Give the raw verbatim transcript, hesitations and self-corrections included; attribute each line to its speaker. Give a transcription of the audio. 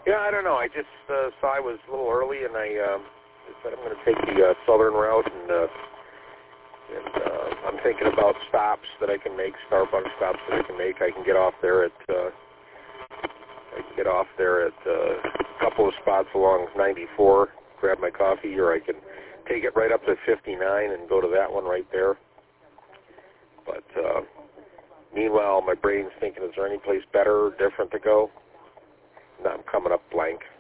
Speaker 1: Yeah, I don't know. I just uh, saw I was a little early, and I um, said I'm going to take the uh, southern route, and, uh, and uh, I'm thinking about stops that I can make, Starbucks stops that I can make. I can get off there at uh, I can get off there at uh, a couple of spots along ninety-four, grab my coffee, or I can take it right up to fifty-nine and go to that one right there. But uh, meanwhile, my brain's thinking, is there any place better or different to go? No, I'm coming up blank.